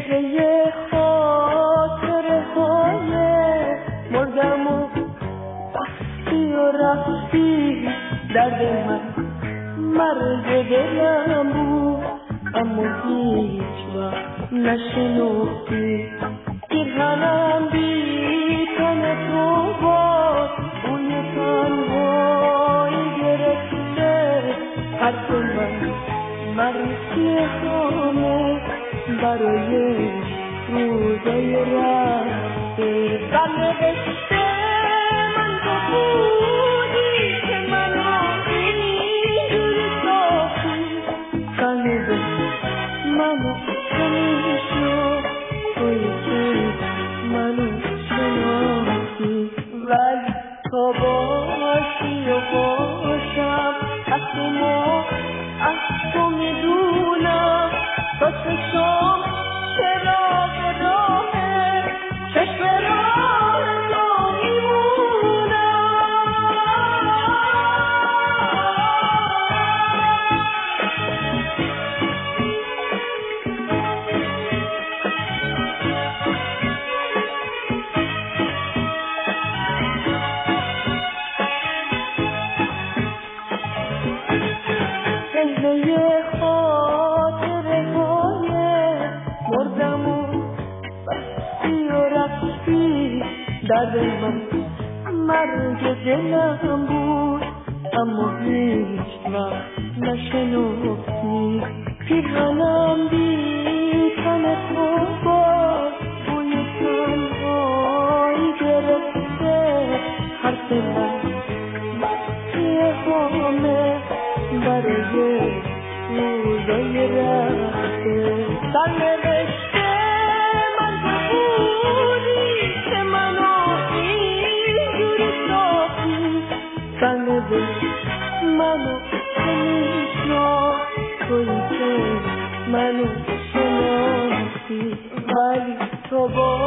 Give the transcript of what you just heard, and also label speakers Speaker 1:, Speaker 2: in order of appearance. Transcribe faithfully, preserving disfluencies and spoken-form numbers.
Speaker 1: چهره خاطره های مردم و بستی و رفتی درد من مرگ دلم بود اما هیچ وقت نشنفتی پیرهنم بی تن تو باد بوی تنهایی گرفته حرف من مرسی خامه برای روزای رفته سرنوشته من تو بودی که منو اینجوری ساختی سرنوشت منو چنین شد توی که منو شناختی ولی تو باشی و باشم از تو ما از تو میدونم تو چشم چراغ راهه چشم راه تو میمونم چهره خاطره های مردم و بستی و رفتی درد من مرگ دلم بود اما هیچ وقت نشنفتی پیرهنم بی تن تو باد بوی تنهایی گرفته حرف من مستی خامه برای روزای رفته سرنوشته من تو بودی که منو اینجوری ساختی سرنوشت منو چنین شد تویی که منو شناختی ولی تو با